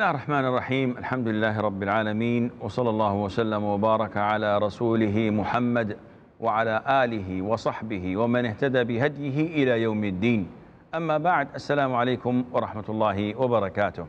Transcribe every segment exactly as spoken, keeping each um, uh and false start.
الله الرحمن الرحيم الحمد لله رب العالمين وصلى الله وسلم وبارك على رسوله محمد وعلى آله وصحبه ومن اهتدى بهديه إلى يوم الدين. أما بعد، السلام عليكم ورحمة الله وبركاته.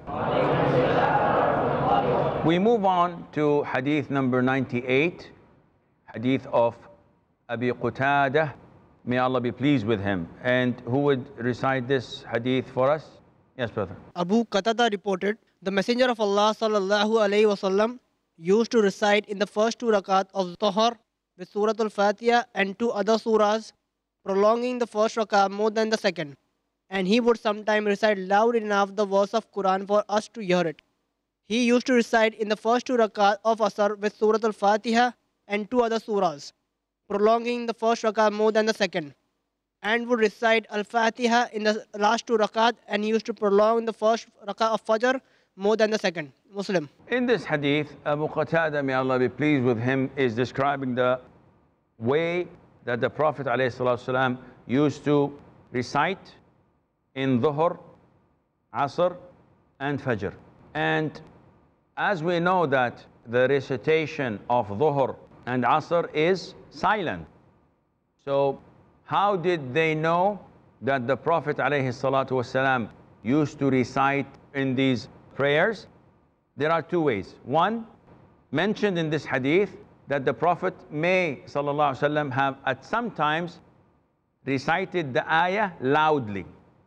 We move on to hadith number ninety-eight, hadith of Abi Qutadah, may Allah be pleased with him. And who would recite this hadith for us? Yes, brother. Abu Qatada reported, the Messenger of Allah sallallahu alaihi wasallam used to recite in the first two rakat of Dhuhr with Surah Al-Fatiha and two other surahs, prolonging the first rakah more than the second. And he would sometimes recite loud enough the verse of Quran for us to hear it. He used to recite in the first two rakat of Asr with Surah Al-Fatiha and two other surahs, prolonging the first rakah more than the second, and would recite Al-Fatiha in the last two rakat, and he used to prolong the first rakah of Fajr more than the second. Muslim. In this hadith, Abu Qatada, may Allah be pleased with him, is describing the way that the Prophet ﷺ used to recite in Dhuhr, Asr and Fajr. And as we know that the recitation of Dhuhr and Asr is silent. So how did they know that the Prophet ﷺ used to recite in these prayers? There are two ways. One, mentioned in this hadith, that the Prophet may ﷺ have at some times recited the ayah loudly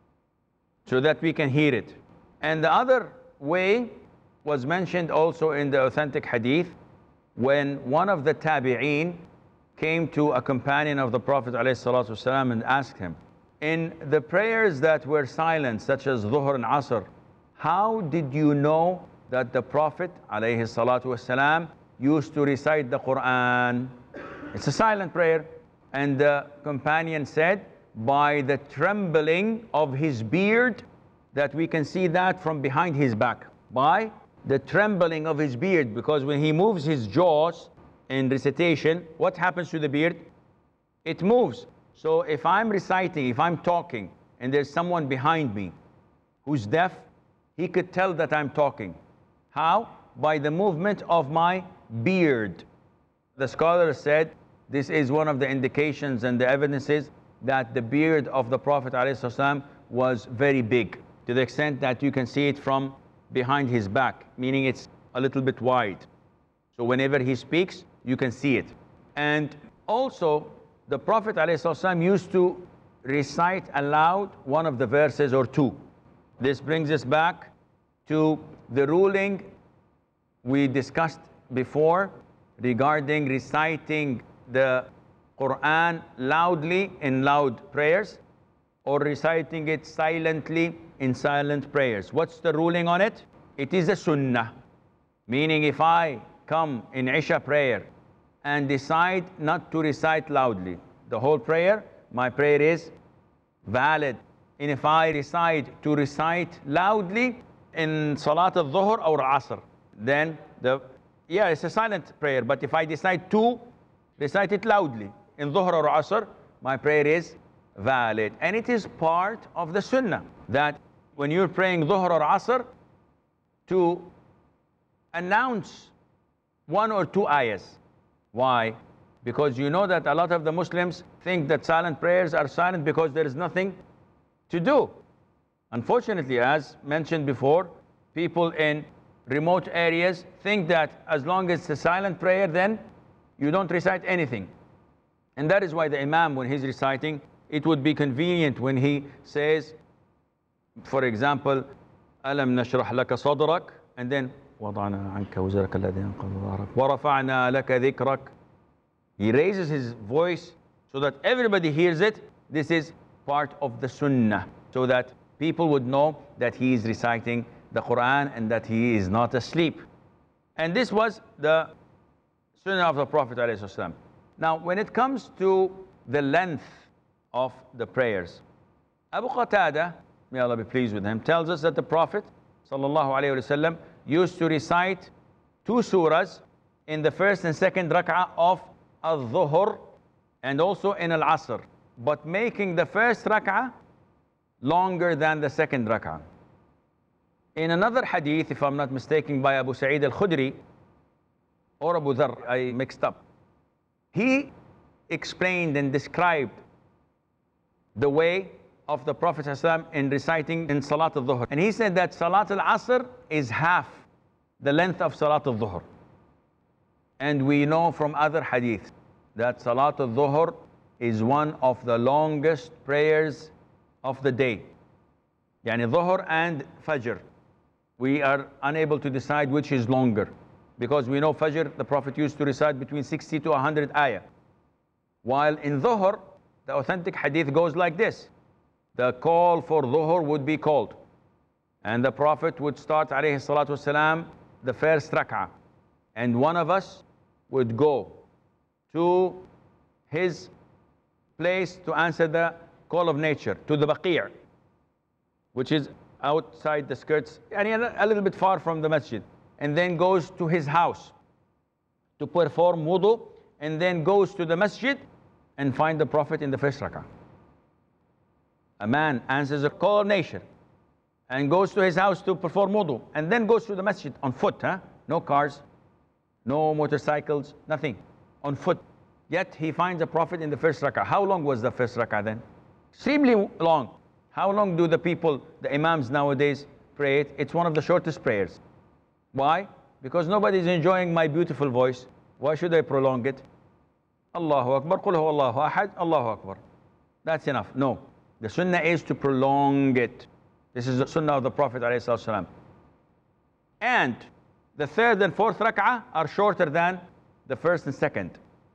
so that we can hear it. And the other way was mentioned also in the authentic hadith, when one of the tabi'een came to a companion of the Prophet ﷺ and asked him, in the prayers that were silent, such as Dhuhr and Asr, how did you know that the Prophet ﷺ used to recite the Quran? It's a silent prayer. And the companion said, by the trembling of his beard, that we can see that from behind his back. By the trembling of his beard, because when he moves his jaws in recitation, what happens to the beard? It moves. So if I'm reciting, if I'm talking, and there's someone behind me who's deaf, he could tell that I'm talking. How? By the movement of my beard. The scholar said this is one of the indications and the evidences that the beard of the Prophet ﷺ was very big, to the extent that you can see it from behind his back, meaning it's a little bit wide. So whenever he speaks, you can see it. And also, the Prophet ﷺ used to recite aloud one of the verses or two. This brings us back to the ruling we discussed before regarding reciting the Quran loudly in loud prayers, or reciting it silently in silent prayers. What's the ruling on it? It is a sunnah. Meaning, if I come in Isha prayer and decide not to recite loudly the whole prayer, my prayer is valid. And if I decide to recite loudly in Salat al-Dhuhr or Asr, then the, yeah, it's a silent prayer. But if I decide to recite it loudly in Dhuhr or Asr, my prayer is valid. And it is part of the sunnah that when you're praying Dhuhr or Asr, to announce one or two ayahs. Why? Because you know that a lot of the Muslims think that silent prayers are silent because there is nothing to do. Unfortunately, as mentioned before, people in remote areas think that as long as it's a silent prayer, then you don't recite anything. And that is why the Imam, when he's reciting, it would be convenient when he says, for example, أَلَمْ نَشْرَحْ لَكَ صَدْرَكَ, and then وَضَعْنَا عَنْكَ وِزْرَكَ الَّذِي أَنْقَضَ ظَهْرَكَ وَرَفَعْنَا لَكَ ذِكْرَكَ. He raises his voice so that everybody hears it. This is part of the sunnah, so that people would know that he is reciting the Quran and that he is not asleep. And this was the sunnah of the Prophet ﷺ. Now, when it comes to the length of the prayers, Abu Qatada, may Allah be pleased with him, tells us that the Prophet ﷺ used to recite two surahs in the first and second rak'ah of al-Dhuhr and also in al-Asr, but making the first rak'ah longer than the second rak'ah. In another hadith, if I'm not mistaken, by Abu Sa'id al-Khudri or Abu Dharr, I mixed up. He explained and described the way of the Prophet ﷺ in reciting in Salat al-Dhuhr. And he said that Salat al-Asr is half the length of Salat al-Dhuhr. And we know from other hadiths that Salat al-Dhuhr is one of the longest prayers of the day. Yani Dhuhr and Fajr. We are unable to decide which is longer, because we know Fajr, the Prophet used to recite between sixty to one hundred ayah. While in Dhuhr, the authentic hadith goes like this. The call for Dhuhr would be called, and the Prophet would start, alayhi salatu wasalam, the first rak'ah. And one of us would go to his place to answer the call of nature, to the Baqi', which is outside the skirts, and a little bit far from the masjid, and then goes to his house to perform wudu, and then goes to the masjid and find the Prophet in the first rak'ah. A man answers a call of nature and goes to his house to perform wudu, and then goes to the masjid on foot, huh? No cars, no motorcycles, nothing, on foot. Yet he finds the Prophet in the first rak'ah. How long was the first rak'ah then? Extremely long. How long do the people, the imams nowadays, pray it? It's one of the shortest prayers. Why? Because nobody is enjoying my beautiful voice. Why should I prolong it? Allahu Akbar, Qul huwa Allahu Ahad, Allahu Akbar. That's enough. No. The sunnah is to prolong it. This is the sunnah of the Prophet ﷺ. And the third and fourth rak'ah are shorter than the first and second.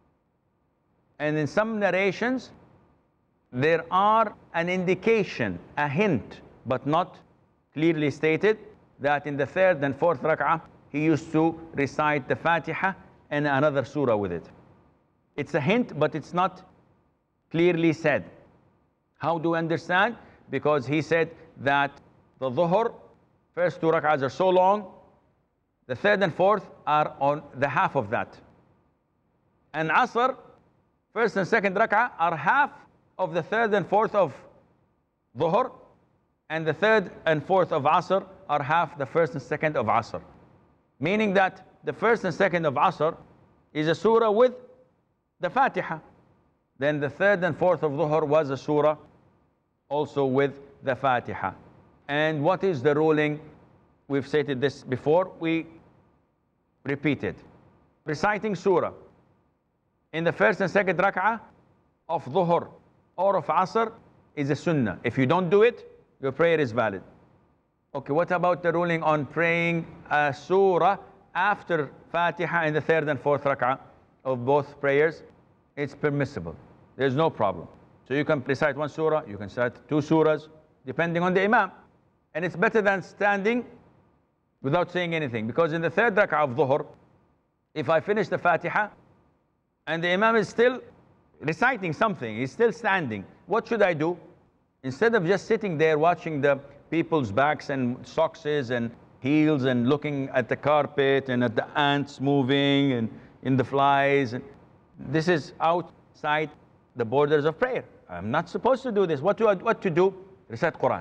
And in some narrations, there are an indication, a hint, but not clearly stated, that in the third and fourth rak'ah, he used to recite the Fatiha and another surah with it. It's a hint, but it's not clearly said. How do we understand? Because he said that the Dhuhr, first two rak'ahs are so long, the third and fourth are on the half of that. And Asr, first and second rak'ah are half of the third and fourth of Dhuhr, and the third and fourth of Asr are half the first and second of Asr. Meaning that the first and second of Asr is a surah with the Fatiha. Then the third and fourth of Dhuhr was a surah also with the Fatiha. And what is the ruling? We've stated this before, we repeat it. Reciting surah in the first and second rak'ah of Dhuhr or of Asr is a sunnah. If you don't do it, your prayer is valid. Okay, what about the ruling on praying a surah after Fatiha in the third and fourth rak'ah of both prayers? It's permissible. There's no problem. So you can recite one surah, you can recite two surahs, depending on the imam. And it's better than standing without saying anything. Because in the third rak'ah of Dhuhr, if I finish the Fatiha and the imam is still reciting something, he's still standing, what should I do? Instead of just sitting there watching the people's backs and socks and heels and looking at the carpet and at the ants moving and in the flies, and this is outside the borders of prayer. I'm not supposed to do this. What to, what to do? Recite Quran.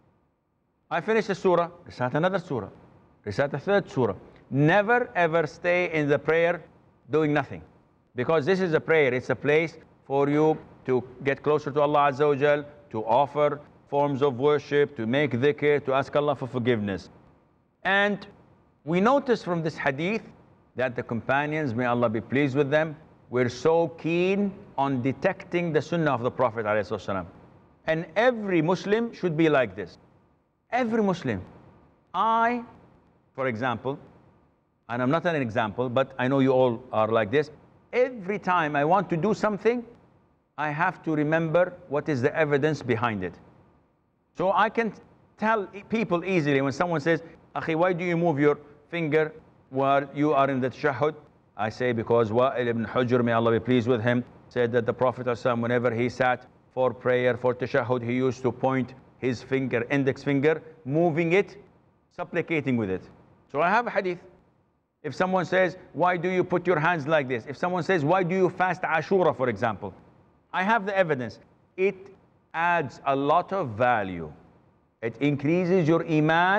I finish a surah, recite another surah, recite a third surah. Never ever stay in the prayer doing nothing. Because this is a prayer, it's a place for you to get closer to Allah Azza wa Jal, to offer forms of worship, to make dhikr, to ask Allah for forgiveness. And we notice from this hadith that the companions, may Allah be pleased with them, were so keen on detecting the sunnah of the Prophet ﷺ. And every Muslim should be like this. Every Muslim. I, for example, and I'm not an example, but I know you all are like this, every time I want to do something, I have to remember what is the evidence behind it. So I can tell people easily when someone says, Akhi, why do you move your finger while you are in the tashahhud? I say, because Wa'il ibn Hujr, may Allah be pleased with him, said that the Prophet ﷺ, whenever he sat for prayer, for tashahhud, he used to point his finger, index finger, moving it, supplicating with it. So I have a hadith. If someone says, why do you put your hands like this? If someone says, why do you fast Ashura, for example? I have the evidence. It adds a lot of value. It increases your iman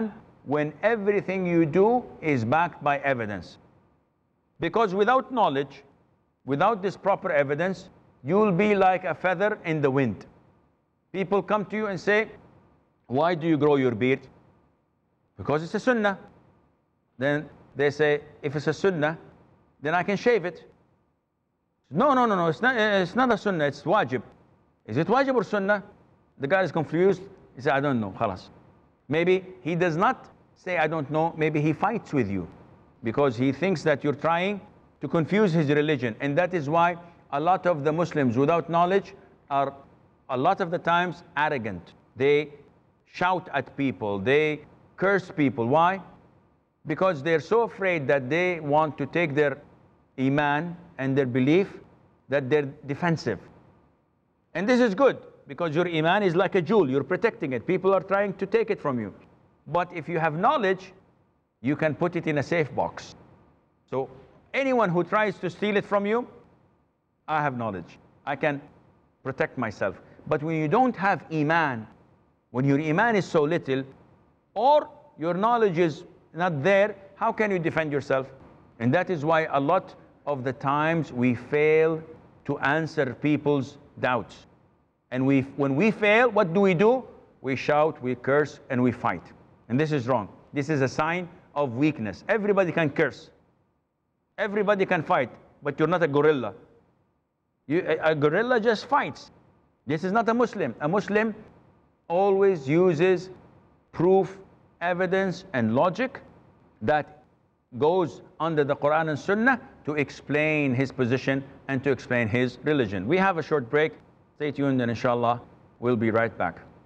when everything you do is backed by evidence. Because without knowledge, without this proper evidence, you'll be like a feather in the wind. People come to you and say, why do you grow your beard? Because it's a sunnah. Then they say, if it's a sunnah, then I can shave it. No, no, no, no, it's not, it's not a sunnah, it's wajib. Is it wajib or sunnah? The guy is confused. He said, I don't know, khalas. Maybe he does not say, I don't know. Maybe he fights with you because he thinks that you're trying to confuse his religion. And that is why a lot of the Muslims without knowledge are a lot of the times arrogant. They shout at people, they curse people. Why? Because they're so afraid that they want to take their iman and their belief that they're defensive. And this is good because your iman is like a jewel, you're protecting it. People are trying to take it from you. But if you have knowledge, you can put it in a safe box. So anyone who tries to steal it from you, I have knowledge. I can protect myself. But when you don't have iman, when your iman is so little, or your knowledge is not there, how can you defend yourself? And that is why a lot of the times we fail to answer people's doubts. And we, when we fail, what do we do? We shout, we curse, and we fight. And this is wrong. This is a sign of weakness. Everybody can curse. Everybody can fight, but you're not a gorilla. You, a, a gorilla just fights. This is not a Muslim. A Muslim always uses proof, evidence, and logic that goes under the Quran and Sunnah to explain his position and to explain his religion. We have a short break. Stay tuned and inshallah, we'll be right back.